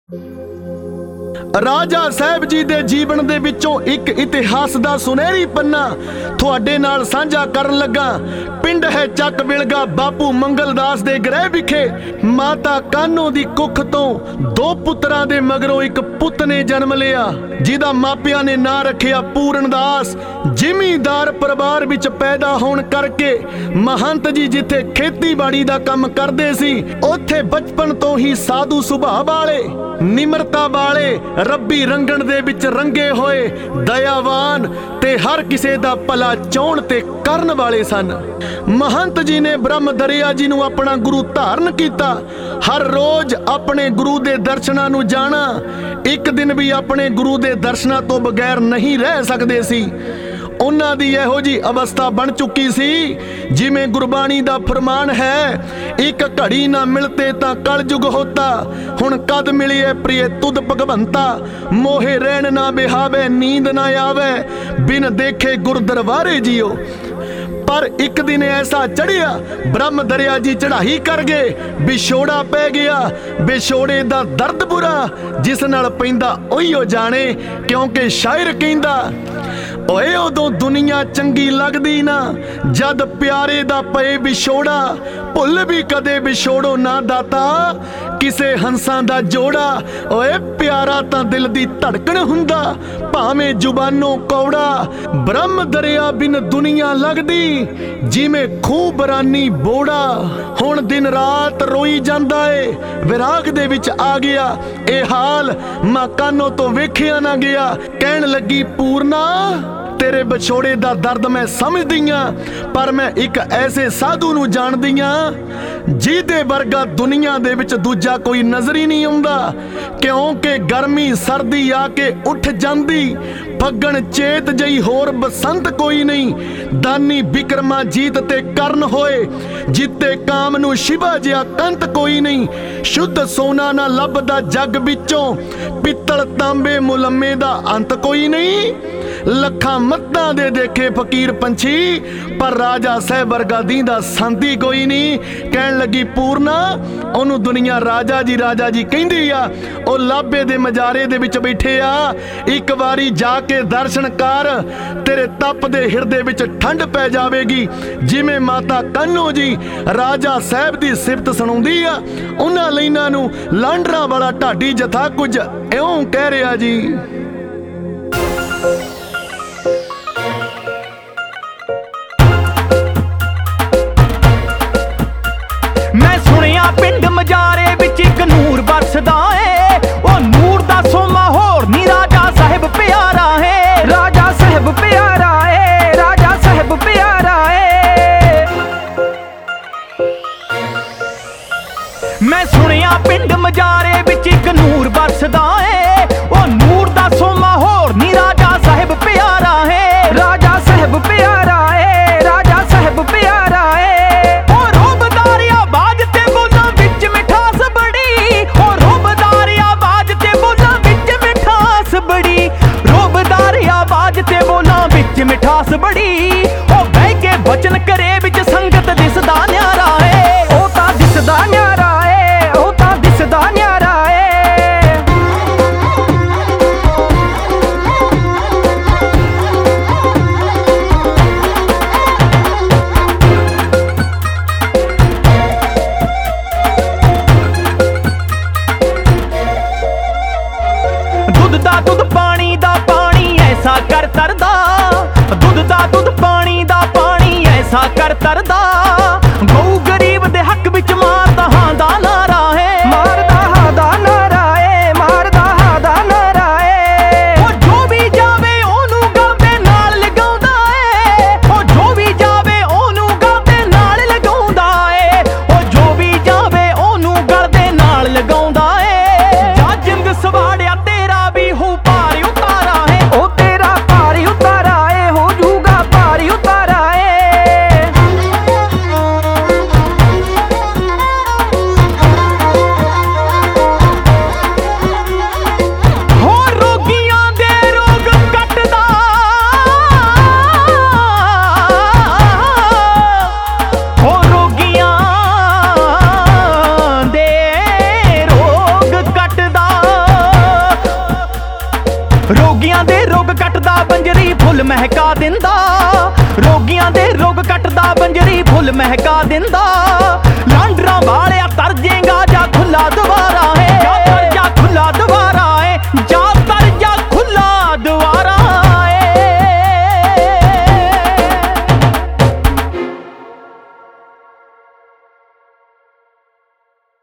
ਰਾਜਾ ਸਾਹਿਬ ਜੀ ਦੇ ਜੀਵਨ ਦੇ ਵਿੱਚੋਂ ਇੱਕ ਇਤਿਹਾਸ ਦਾ ਸੁਨਹਿਰੀ ਪੰਨਾ ਤੁਹਾਡੇ ਨਾਲ ਸਾਂਝਾ ਕਰਨ ਲੱਗਾ। ਪਿੰਡ ਹੈ ਚੱਕ ਬਿਲਗਾ ਬਾਪੂ ਮੰਗਲਦਾਸ ਦੇ ਗ੍ਰਹਿ ਵਿਖੇ ਮਾਤਾ ਕਾਨੋ ਦੀ ਕੁੱਖ ਤੋਂ 2 ਪੁੱਤਰਾਂ ਦੇ ਮਗਰੋਂ ਇੱਕ ਪੁੱਤ ਨੇ ਜਨਮ ਲਿਆ, ਜਿਹਦਾ ਮਾਪਿਆਂ ਨੇ ਨਾਂ ਰੱਖਿਆ ਪੂਰਨਦਾਸ। ਜ਼ਿਮੀਂਦਾਰ ਪਰਿਵਾਰ ਵਿੱਚ ਪੈਦਾ ਹੋਣ ਕਰਕੇ ਮਹੰਤ ਜੀ ਜਿੱਥੇ ਖੇਤੀਬਾੜੀ ਦਾ ਕੰਮ ਕਰਦੇ ਸੀ, ਉੱਥੇ ਬਚਪਨ ਤੋਂ ਹੀ ਸਾਧੂ ਸੁਭਾਅ ਵਾਲੇ, ਨਿਮਰਤਾ ਵਾਲੇ, ਰੱਬੀ ਰੰਗਣ ਦੇ ਵਿੱਚ ਰੰਗੇ ਹੋਏ, ਦਇਆਵਾਨ ਤੇ ਹਰ ਕਿਸੇ ਦਾ ਭਲਾ ਚਾਹੁਣ ਤੇ ਕਰਨ ਵਾਲੇ ਸਨ। ਮਹੰਤ ਜੀ ਨੇ ਬ੍ਰਹਮ ਦਰਿਆ ਜੀ ਨੂੰ ਆਪਣਾ ਗੁਰੂ ਧਾਰਨ ਕੀਤਾ। ਹਰ ਰੋਜ਼ ਆਪਣੇ ਗੁਰੂ ਦੇ ਦਰਸ਼ਨਾਂ ਨੂੰ ਜਾਣਾ, ਇੱਕ ਦਿਨ ਵੀ ਆਪਣੇ ਗੁਰੂ ਦੇ ਦਰਸ਼ਨਾਂ ਤੋਂ ਬਗੈਰ ਨਹੀਂ ਰਹਿ ਸਕਦੇ ਸੀ। ਉਹਨਾਂ ਦੀ ਇਹੋ ਜੀ ਅਵਸਥਾ ਬਣ ਚੁੱਕੀ ਸੀ, ਜਿਵੇਂ ਗੁਰਬਾਣੀ ਦਾ ਫਰਮਾਨ ਹੈ, ਇੱਕ ਘੜੀ ਨਾ ਮਿਲਤੇ ਤਾਂ ਕਲਯੁਗ ਹੋਤਾ, ਹੁਣ ਕਦ ਮਿਲੀਏ ਪ੍ਰਿਯ ਤੁਧ ਭਗਵੰਤਾ, ਮੋਹੇ ਰਹਿਣ ਨਾ ਬਿਹਾਵੇ ਨੀਂਦ ਨਾ ਆਵੇ, ਬਿਨ ਦੇਖੇ ਗੁਰ ਦਰਬਾਰੇ ਜੀਓ। ਪਰ ਇੱਕ ਦਿਨ ਐਸਾ ਚੜਿਆ, ਬ੍ਰਹਮ ਦਰਿਆ ਜੀ ਚੜਾਈ ਕਰ ਗਏ, ਵਿਛੋੜਾ ਪੈ ਗਿਆ। ਵਿਛੋੜੇ ਦਾ ਦਰਦ ਬੁਰਾ ਜਿਸ ਨਾਲ ਪੈਂਦਾ ਉਹੀਓ ਜਾਣੇ, ਕਿਉਂਕਿ ਸ਼ਾਇਰ ਕਹਿੰਦਾ, ਓਏ ਉਦੋਂ ਦੁਨੀਆ ਚੰਗੀ ਲੱਗਦੀ ਨਾ, ਜਦ ਪਿਆਰੇ ਦਾ ਪਏ ਵਿਛੋੜਾ, ਭੁੱਲ ਵੀ ਕਦੇ ਵਿਛੋੜੋ ਨਾ ਦਾਤਾ, ਕਿਸੇ ਹੰਸਾਂ ਦਾ ਜੋੜਾ। ਓਏ ਪਿਆਰਾ ਤਾਂ ਦਿਲ ਦੀ ਧੜਕਣ ਹੁੰਦਾ, ਭਾਵੇਂ ਜ਼ੁਬਾਨੋਂ ਕੌੜਾ। ਬ੍ਰਹਮ ਦਰਿਆ ਬਿਨ ਦੁਨੀਆ ਲੱਗਦੀ, ਜਿਵੇਂ ਖੂਹ ਬਰਾਨੀ ਬੋੜਾ। ਹੁਣ ਦਿਨ ਰਾਤ ਰੋਈ ਜਾਂਦਾ ਏ, ਵਿਰਾਗ ਦੇ ਵਿੱਚ ਆ ਗਿਆ ਇਹ ਹਾਲ, ਮਾਂ ਕਾਨੋ ਤੋਂ ਵੇਖਿਆ ਨਾ ਗਿਆ। ਕਹਿਣ ਲੱਗੀ, ਪੂਰਨਾ ਤੇਰੇ ਵਿਛੋੜੇ ਦਾ ਦਰਦ ਮੈਂ ਸਮਝਦੀ ਆਂ, ਪਰ ਮੈਂ ਇੱਕ ਐਸੇ ਸਾਧੂ ਨੂੰ ਜਾਣਦੀ ਆਂ, ਜਿਹਦੇ ਵਰਗਾ ਦੁਨੀਆ ਦੇ ਵਿੱਚ ਦੂਜਾ ਕੋਈ ਨਜ਼ਰ ਹੀ ਨਹੀਂ ਆਉਂਦਾ। ਕਿਉਂਕਿ ਗਰਮੀ ਸਰਦੀ ਆ ਕੇ ਉੱਠ ਜਾਂਦੀ, ਫੱਗਣ ਚੇਤ ਜਈ ਹੋਰ ਬਸੰਤ ਕੋਈ ਨਹੀਂ। ਦਾਨੀ ਬਿਕਰਮਾ ਜੀਤ ਤੇ ਕਰਨ ਹੋਏ, ਜਿੱਤੇ ਕਾਮ ਨੂੰ ਸ਼ਿਵਾ ਜਿਹਾ ਕੰਤ ਕੋਈ ਨਹੀਂ। ਸ਼ੁੱਧ ਸੋਨਾ ਨਾ ਲੱਭਦਾ ਜੱਗ ਵਿੱਚੋਂ, ਪਿੱਤਲ ਤਾਂਬੇ ਮੁਲੰਮੇ ਦਾ ਅੰਤ ਕੋਈ ਨਹੀਂ। ਲੱਖਾਂ ਮੱਤਾਂ ਦੇ ਦੇਖੇ ਫਕੀਰ ਪੰਛੀ, ਪਰ ਰਾਜਾ ਸਾਹਿਬ ਵਰਗਾ ਦੀਂਦਾ ਸੰਤੀ ਕੋਈ ਨਹੀਂ। ਕਹਿਣ ਲੱਗੀ, ਪੂਰਨਾ ਉਹਨੂੰ ਦੁਨੀਆ ਰਾਜਾ ਜੀ ਕਹਿੰਦੀ ਆ, ਉਹ ਲਾਭੇ ਦੇ ਮਜਾਰੇ ਦੇ ਵਿੱਚ ਬੈਠੇ ਆ। ਇੱਕ ਵਾਰੀ ਜਾ ਕੇ ਦਰਸ਼ਨ ਕਰ, ਤੇਰੇ ਤਪ ਦੇ ਹਿਰਦੇ ਵਿੱਚ ਠੰਡ ਪੈ ਜਾਵੇਗੀ। ਜਿਵੇਂ ਮਾਤਾ ਕਾਨੋ ਜੀ ਰਾਜਾ ਸਾਹਿਬ ਦੀ ਸਿਫਤ ਸੁਣਾਉਂਦੀ ਆ, ਉਹਨਾਂ ਲਾਈਨਾਂ ਨੂੰ ਲਾਂਡਰਾ ਵਾਲਾ ਢਾਡੀ ਜਥਾ ਕੁਝ ਇਉਂ ਕਹਿ ਰਿਹਾ ਜੀ। ਮੈਂ ਸੁਣਿਆ ਪਿੰਡ ਮਜਾਰੇ ਵਿੱਚ ਇੱਕ ਨੂਰ ਵਰਸਦਾ ਏ, ਉਹ ਨੂਰ ਦਾ ਸੋਮਾ ਹੋਰ ਨੀ ਰਾਜਾ ਸਾਹਿਬ ਪਿਆਰਾ ਏ, ਰਾਜਾ ਸਾਹਿਬ ਪਿਆਰਾ ਏ, ਰਾਜਾ ਸਾਹਿਬ ਪਿਆਰਾ ਏ। ਮੈਂ ਸੁਣਿਆ ਪਿੰਡ ਮਜਾਰੇ ਵਿੱਚ ਇੱਕ ਨੂਰ ਵਰਸਦਾ ਏ, ਉਹ ਨੂਰ ਦਾ ਸੋਮਾ ਹੋਰ ਨੀ ਰਾਜਾ ਸਾਹਿਬ ਪਿਆਰਾ ਏ, ਰਾਜਾ ਸਾਹਿਬ ਪਿਆਰਾ ਏ, ਰਾਜਾ ਸਾਹਿਬ ਪਿਆਰਾ ਏ। ਮਿਠਾਸ ਬੜੀ ਉਹ ਬਹਿ ਕੇ ਬਚਨ ਕਰੇ ਵਿੱਚ ਸੰਗਤ ਦਿਸਦਾ ਨਿਆਰਾ ਏ, ਉਹ ਤਾਂ ਦਿਸਦਾ ਨਿਆਰਾ ਏ, ਉਹ ਤਾਂ ਦਿਸਦਾ ਨਿਆਰਾ ਏ। ਦੁੱਧ ਦਾ ਦੁੱਧ ਪਾਣੀ ਦਾ ਪਾਣੀ ਐਸਾ ਕਰ ਤਰਦਾ, ਦੁੱਧ ਦਾ ਦੁੱਧ ਪਾਣੀ ਦਾ ਪਾਣੀ ਐਸਾ ਕਰ ਤਰਦਾ। ਗਊ ਗਰੀਬ ਦੇ ਹੱਕ ਵਿੱਚ ਮਾਰਦਾ ਹਾਂ ਦਾ ਨਾਰਾ ਏ, ਮਾਰਦਾ ਹਾਂ ਦਾ ਨਾਰਾ ਏ, ਮਾਰਦਾ ਹਾਂ ਦਾ ਨਾਰਾ ਏ। ਉਹ ਜੋ ਵੀ ਜਾਵੇ ਉਹਨੂੰ ਗਲ ਦੇ ਨਾਲ ਲਗਾਉਂਦਾ ਏ, ਉਹ ਜੋ ਵੀ ਜਾਵੇ ਉਹਨੂੰ ਗਲ ਦੇ ਨਾਲ ਲਗਾਉਂਦਾ ਏ, ਉਹ ਜੋ ਵੀ ਜਾਵੇ ਉਹਨੂੰ ਗਲ ਦੇ ਨਾਲ ਲਗਾਉਂਦਾ ਏ। ਜਾ ਜਿੰਦ ਸਵਾੜਿਆ ਤੇਰਾ ਵੀ ਹੋ ਭਾਰੀ ਉਤਾਰਾ ਏ, ਉਹ ਤੇਰਾ ਭਾਰੀ ਉਤਾਰਾ ਏ, ਹੋ ਜੂਗਾ ਭਾਰੀ ਉਤਾਰਾ ਏ। ਰੋਗੀਆਂ ਦੇ ਰੋਗ ਕੱਟਦਾ ਬੰਜਰੀ ਫੁੱਲ ਮਹਿਕਾ ਦਿੰਦਾ ਰੋਗੀਆਂ ਦੇ ਰੋਗ ਕੱਟਦਾ ਬੰਜਰੀ ਫੁੱਲ ਮਹਿਕਾ ਦਿੰਦਾ ਲਾਂਡਰਾਂ ਵਾਲਿਆ ਤਰ ਜੇਗਾ ਜਾਂ ਖੁੱਲਾ